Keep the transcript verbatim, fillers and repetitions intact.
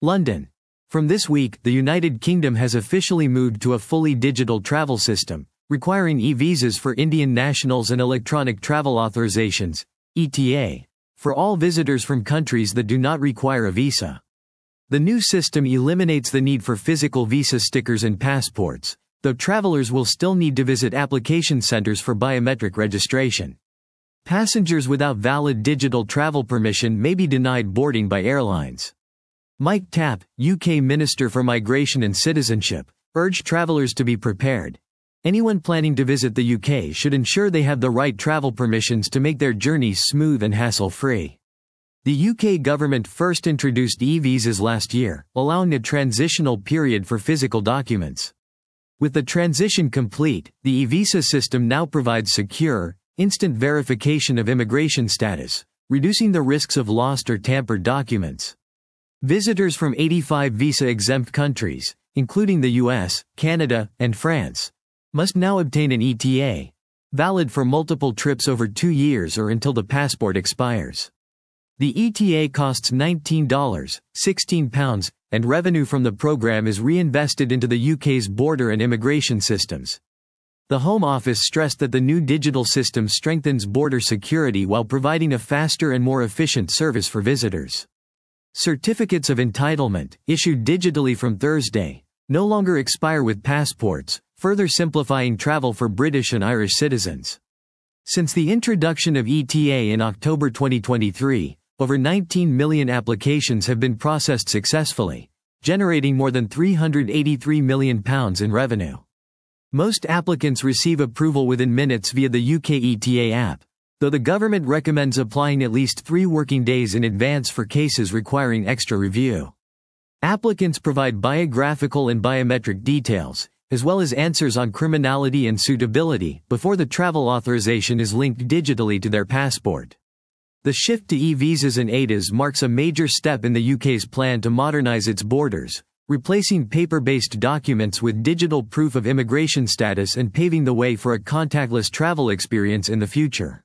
London. From this week, the United Kingdom has officially moved to a fully digital travel system, requiring e-visas for Indian nationals and electronic travel authorizations, E T A, for all visitors from countries that do not require a visa. The new system eliminates the need for physical visa stickers and passports, though travelers will still need to visit application centers for biometric registration. Passengers without valid digital travel permission may be denied boarding by airlines. Mike Tapp, U K Minister for Migration and Citizenship, urged travelers to be prepared. Anyone planning to visit the U K should ensure they have the right travel permissions to make their journeys smooth and hassle-free. The U K government first introduced e-visas last year, allowing a transitional period for physical documents. With the transition complete, the e-visa system now provides secure, instant verification of immigration status, reducing the risks of lost or tampered documents. Visitors from eighty-five visa-exempt countries, including the U S, Canada, and France, must now obtain an E T A, valid for multiple trips over two years or until the passport expires. The E T A costs nineteen dollars, sixteen pounds, and revenue from the program is reinvested into the U K's border and immigration systems. The Home Office stressed that the new digital system strengthens border security while providing a faster and more efficient service for visitors. Certificates of entitlement, issued digitally from Thursday, no longer expire with passports, further simplifying travel for British and Irish citizens. Since the introduction of E T A in October twenty twenty-three, over nineteen million applications have been processed successfully, generating more than three hundred eighty-three million pounds in revenue. Most applicants receive approval within minutes via the U K E T A app, though the government recommends applying at least three working days in advance for cases requiring extra review. Applicants provide biographical and biometric details, as well as answers on criminality and suitability, before the travel authorization is linked digitally to their passport. The shift to e-visas and E T As marks a major step in the U K's plan to modernize its borders, replacing paper-based documents with digital proof of immigration status and paving the way for a contactless travel experience in the future.